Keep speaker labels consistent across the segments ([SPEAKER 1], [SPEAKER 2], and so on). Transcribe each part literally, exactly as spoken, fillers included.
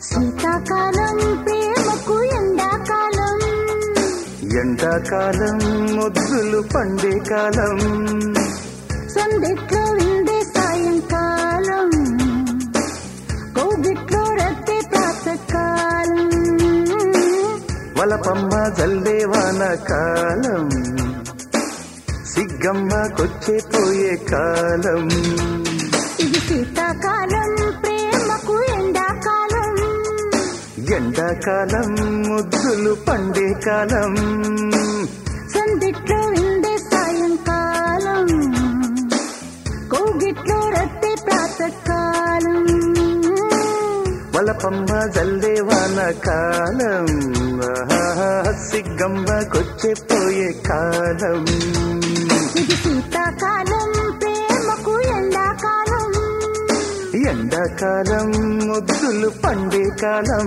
[SPEAKER 1] శీతాకాలం ప్రేమకు ఎండాకాలం,
[SPEAKER 2] ఎండాకాలం ముద్దులు పండే కాలం,
[SPEAKER 1] సందిట్లో విందే సాయంకాలం, కౌగిట్లో రద్దే ప్రాతకాలం,
[SPEAKER 2] వలపమ్మ జల్లే వానకాలం, సిగ్గమ్మకొచ్చే పోయే కాలం.
[SPEAKER 1] ఇది శీతాకాలం ప్రేమకు ఎండాకాలం,
[SPEAKER 2] ఎండాకాలం ముద్దులు పండే కాలం,
[SPEAKER 1] సందిట్లో విందే సాయంకాలం, కౌగిట్లో రద్దే ప్రాతకాలం,
[SPEAKER 2] వలపమ్మ జల్లే వానకాలం, సిగ్గమ్మకొచ్చే పోయే కాలం.
[SPEAKER 1] ఇది శీతాకాలం ప్రేమకు ఎండాకాలం,
[SPEAKER 2] ఎండాకాలం ముద్దులు పండే కాలం.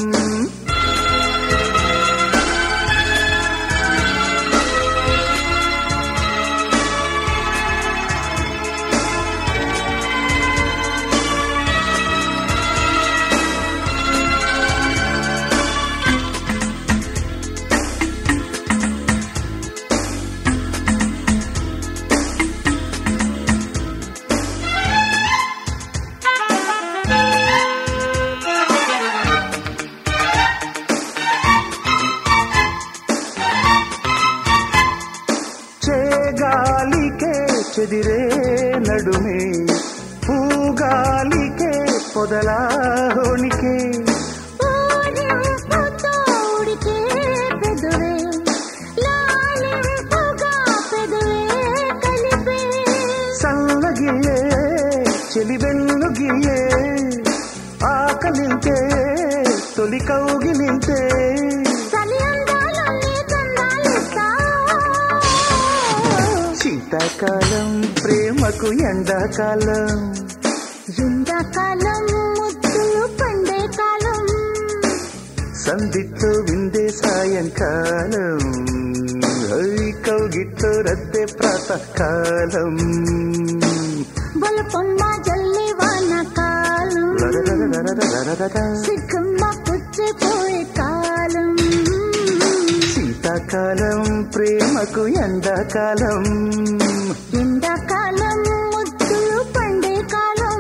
[SPEAKER 2] గాలికే చెదిరే నడుమే, పూగాలికే పొదలాహోనికే, సల్లగిల్లే చెలిబెల్లుగిల్లే, ఆకలింతే తొలి కౌగిలింతే, శీతాకాలం ప్రేమకు ఎండాకాలం,
[SPEAKER 1] ఎండాకాలం ముద్దులు పండే కాలం,
[SPEAKER 2] సందిట్లో విందే సాయంకాలం, కౌగిట్లో రద్దే ప్రాతకాలం,
[SPEAKER 1] బలపొమ్మ జల్లి వానకాలం, సిగ్గమ్మ పుచ్చిపోయే కాలం.
[SPEAKER 2] శీతాకాలం ప్రేమకు ఎండాకాలం,
[SPEAKER 1] ఎండాకాలం ముద్దులు పండే కాలం.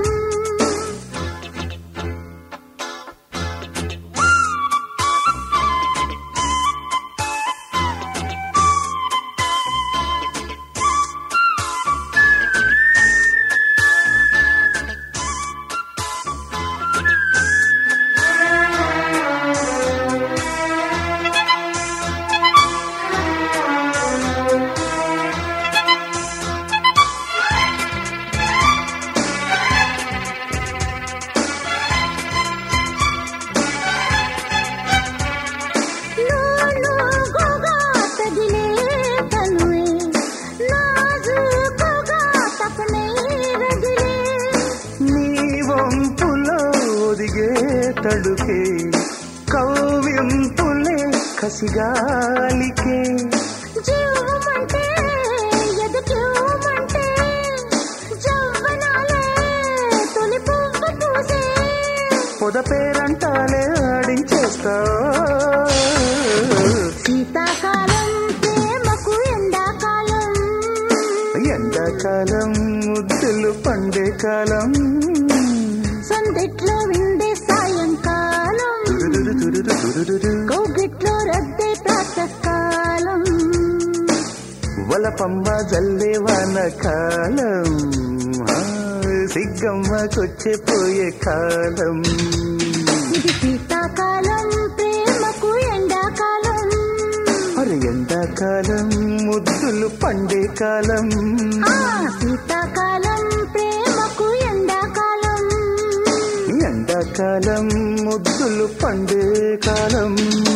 [SPEAKER 2] తడుకే కవ్వింపులే కసిగాలికే,
[SPEAKER 1] జీవమంటే ఎదకేమంటే జవ్వనాలే తొలి పువ్వు పూసే,
[SPEAKER 2] పొద పేరంటాలే ఆడించేస్తా.
[SPEAKER 1] శీతాకాలం ప్రేమకు ఎండాకాలం,
[SPEAKER 2] ఎండాకాలం ముద్దులు పండే కాలం,
[SPEAKER 1] సందిట్లో విందే సాయంకాలం, కౌగిట్లో రద్దే ప్రాతకాలం,
[SPEAKER 2] వలపమ్మ జల్లే వానకాలం, సిగ్గమ్మకొచ్చే పోయే కాలం.
[SPEAKER 1] ఇది శీతాకాలం ప్రేమకు ఎండాకాలం,
[SPEAKER 2] అరే ఎండాకాలం ముద్దులు పండే కాలం,
[SPEAKER 1] శీతాకాలం ప్రేమకు ఎండాకాలం,
[SPEAKER 2] ఎండాకాలం ముద్దులు పండే కాలం.